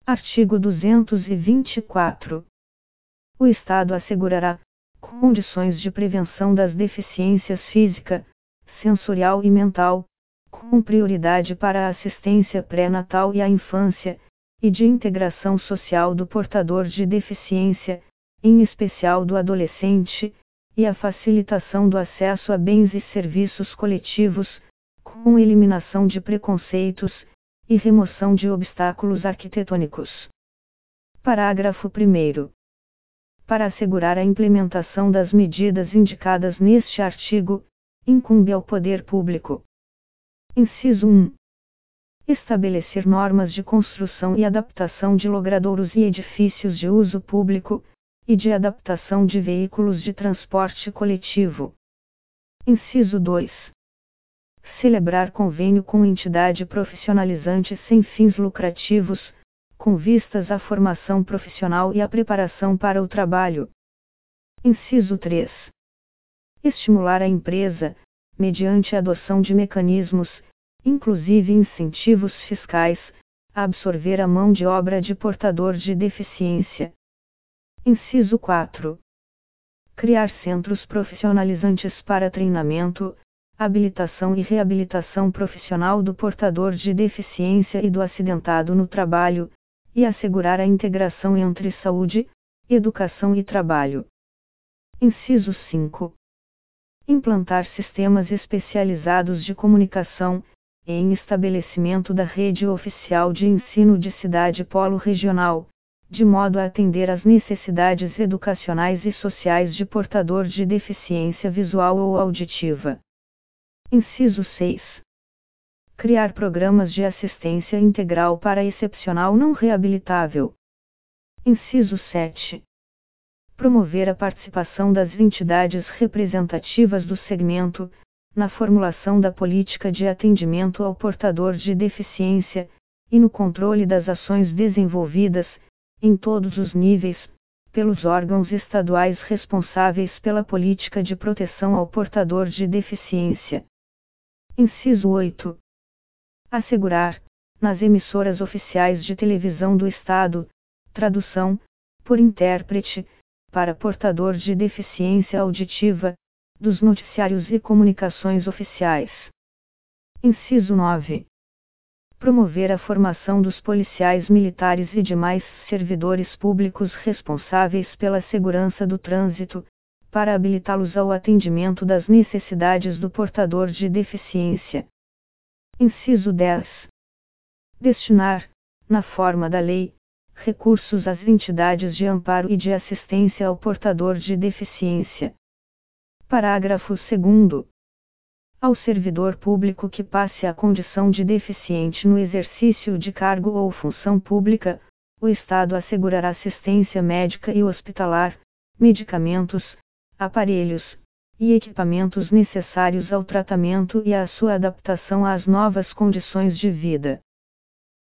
Artigo 224. O Estado assegurará condições de prevenção das deficiências física, sensorial e mental, com prioridade para a assistência pré-natal e à infância, e de integração social do portador de deficiência, em especial do adolescente, e a facilitação do acesso a bens e serviços coletivos, com eliminação de preconceitos, e remoção de obstáculos arquitetônicos. Parágrafo 1º. Para assegurar a implementação das medidas indicadas neste artigo, incumbe ao poder público: inciso 1. Estabelecer normas de construção e adaptação de logradouros e edifícios de uso público, e de adaptação de veículos de transporte coletivo. Inciso 2. Celebrar convênio com entidade profissionalizante sem fins lucrativos, com vistas à formação profissional e à preparação para o trabalho. Inciso 3. Estimular a empresa, mediante a adoção de mecanismos, inclusive incentivos fiscais, a absorver a mão de obra de portador de deficiência. Inciso 4. Criar centros profissionalizantes para treinamento, habilitação e reabilitação profissional do portador de deficiência e do acidentado no trabalho, e assegurar a integração entre saúde, educação e trabalho. Inciso 5. Implantar sistemas especializados de comunicação, em estabelecimento da rede oficial de ensino de cidade polo regional, de modo a atender às necessidades educacionais e sociais de portador de deficiência visual ou auditiva. Inciso 6. Criar programas de assistência integral para excepcional não reabilitável. Inciso 7. Promover a participação das entidades representativas do segmento, na formulação da política de atendimento ao portador de deficiência, e no controle das ações desenvolvidas, em todos os níveis, pelos órgãos estaduais responsáveis pela política de proteção ao portador de deficiência. Inciso 8. Assegurar, nas emissoras oficiais de televisão do Estado, tradução, por intérprete, para portador de deficiência auditiva, dos noticiários e comunicações oficiais. Inciso 9. Promover a formação dos policiais militares e demais servidores públicos responsáveis pela segurança do trânsito, para habilitá-los ao atendimento das necessidades do portador de deficiência. Inciso 10. Destinar, na forma da lei, recursos às entidades de amparo e de assistência ao portador de deficiência. Parágrafo 2º. Ao servidor público que passe a condição de deficiente no exercício de cargo ou função pública, o Estado assegurará assistência médica e hospitalar, medicamentos, aparelhos e equipamentos necessários ao tratamento e à sua adaptação às novas condições de vida.